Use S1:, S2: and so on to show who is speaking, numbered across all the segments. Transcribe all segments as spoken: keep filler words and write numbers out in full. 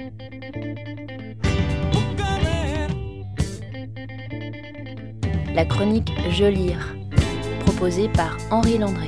S1: La chronique Je lire, proposée par Henri Landré.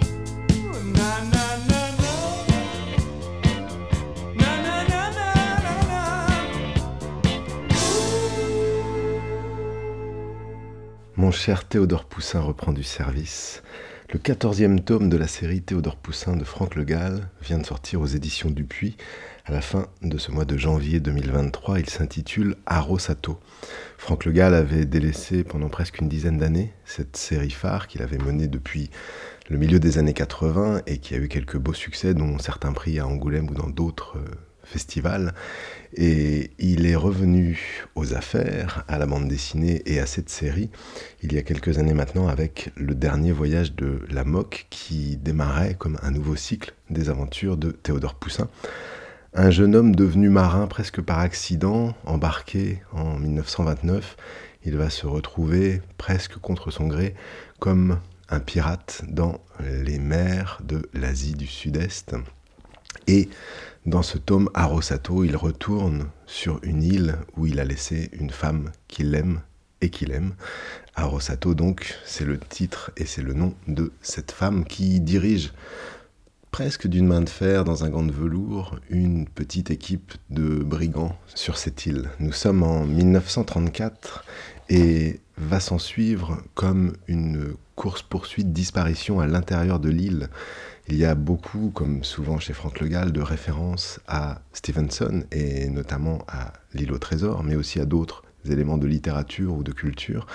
S2: Mon cher Théodore Poussin reprend du service. Le quatorzième tome de la série Théodore Poussin de Franck Le Gall vient de sortir aux éditions Dupuis. À la fin de ce mois de janvier deux mille vingt-trois, il s'intitule Arrosato. Franck Le Gall avait délaissé pendant presque une dizaine d'années cette série phare qu'il avait menée depuis le milieu des années quatre-vingts et qui a eu quelques beaux succès, dont certains prix à Angoulême ou dans d'autres euh, festivals. Et il est revenu aux affaires, à la bande dessinée et à cette série, il y a quelques années maintenant, avec le dernier voyage de La Moque qui démarrait comme un nouveau cycle des aventures de Théodore Poussin. Un jeune homme devenu marin presque par accident, embarqué en dix-neuf cent vingt-neuf, il va se retrouver presque contre son gré comme un pirate dans les mers de l'Asie du Sud-Est. Et dans ce tome Arrosato, il retourne sur une île où il a laissé une femme qu'il aime et qu'il aime. Arrosato, donc, c'est le titre et c'est le nom de cette femme qui dirige presque d'une main de fer dans un gant de velours une petite équipe de brigands sur cette île. Nous sommes en dix-neuf cent trente-quatre et va s'en suivre comme une course-poursuite disparition à l'intérieur de l'île. Il y a beaucoup, comme souvent chez Franck Le Gall, de références à Stevenson et notamment à L'île au trésor, mais aussi à d'autres éléments de littérature ou de culture.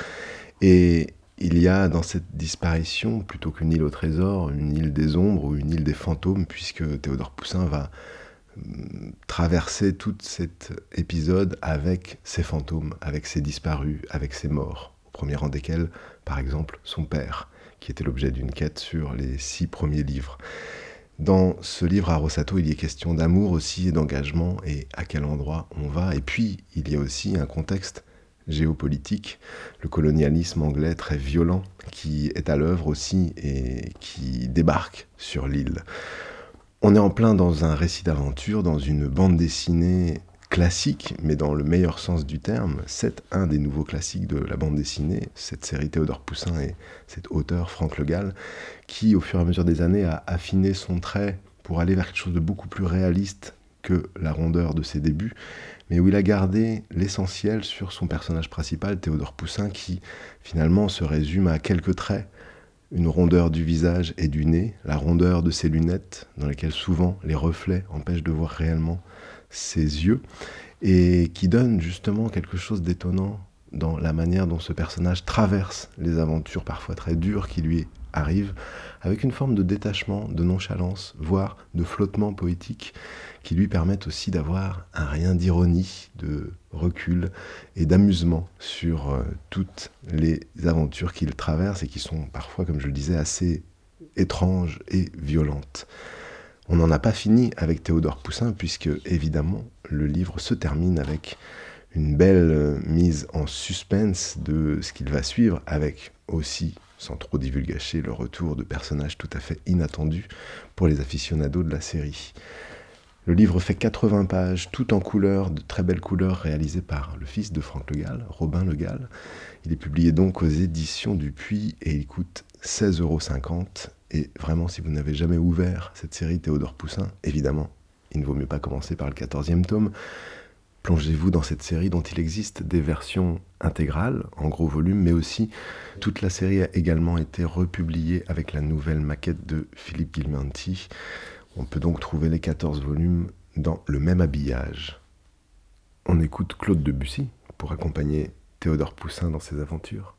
S2: Et il y a dans cette disparition, plutôt qu'une île au trésor, une île des ombres ou une île des fantômes, puisque Théodore Poussin va traverser tout cet épisode avec ses fantômes, avec ses disparus, avec ses morts, au premier rang desquels, par exemple, son père, qui était l'objet d'une quête sur les six premiers livres. Dans ce livre Arrosato, il y est question d'amour aussi et d'engagement et à quel endroit on va. Et puis, il y a aussi un contexte géopolitique, le colonialisme anglais très violent qui est à l'œuvre aussi et qui débarque sur l'île. On est en plein dans un récit d'aventure, dans une bande dessinée classique, mais dans le meilleur sens du terme. C'est un des nouveaux classiques de la bande dessinée, cette série Théodore Poussin et cet auteur Franck Le Gall, qui au fur et à mesure des années a affiné son trait pour aller vers quelque chose de beaucoup plus réaliste que la rondeur de ses débuts, mais où il a gardé l'essentiel sur son personnage principal, Théodore Poussin, qui finalement se résume à quelques traits. Une rondeur du visage et du nez, la rondeur de ses lunettes, dans lesquelles souvent les reflets empêchent de voir réellement ses yeux, et qui donne justement quelque chose d'étonnant dans la manière dont ce personnage traverse les aventures parfois très dures qui lui arrivent, avec une forme de détachement, de nonchalance, voire de flottement poétique, qui lui permettent aussi d'avoir un rien d'ironie, de recul et d'amusement sur euh, toutes les aventures qu'il traverse et qui sont parfois, comme je le disais, assez étranges et violentes. On n'en a pas fini avec Théodore Poussin, puisque, évidemment, le livre se termine avec une belle mise en suspense de ce qu'il va suivre, avec aussi, sans trop divulgacher, le retour de personnages tout à fait inattendus pour les aficionados de la série. Le livre fait quatre-vingts pages, tout en couleurs, de très belles couleurs réalisées par le fils de Franck Le Gall, Robin Le Gall. Il est publié donc aux éditions Dupuis et il coûte seize euros cinquante. Et vraiment, si vous n'avez jamais ouvert cette série Théodore Poussin, évidemment, il ne vaut mieux pas commencer par le quatorzième tome. Plongez-vous dans cette série dont il existe des versions intégrales, en gros volume, mais aussi toute la série a également été republiée avec la nouvelle maquette de Philippe Guilmanti. On peut donc trouver les quatorze volumes dans le même habillage. On écoute Claude Debussy pour accompagner Théodore Poussin dans ses aventures.